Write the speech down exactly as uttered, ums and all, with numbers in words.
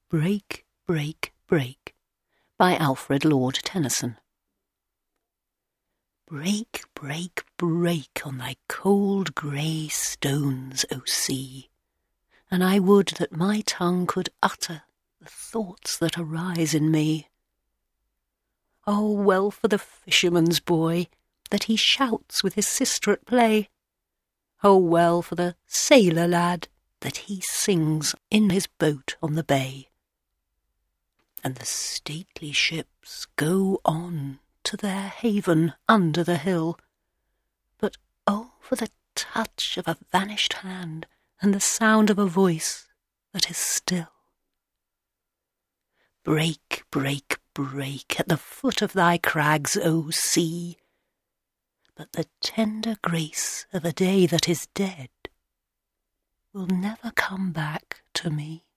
Break, Break, Break by Alfred Lord Tennyson. Break, break, break on thy cold grey stones, O sea, and I would that my tongue could utter the thoughts that arise in me. Oh, well for the fisherman's boy that he shouts with his sister at play. Oh, well for the sailor lad that he sings in his boat on the bay. And the stately ships go on to their haven under the hill. But oh, for the touch of a vanished hand and the sound of a voice that is still. Break, break, break at the foot of thy crags, O sea, but the tender grace of a day that is dead will never come back to me.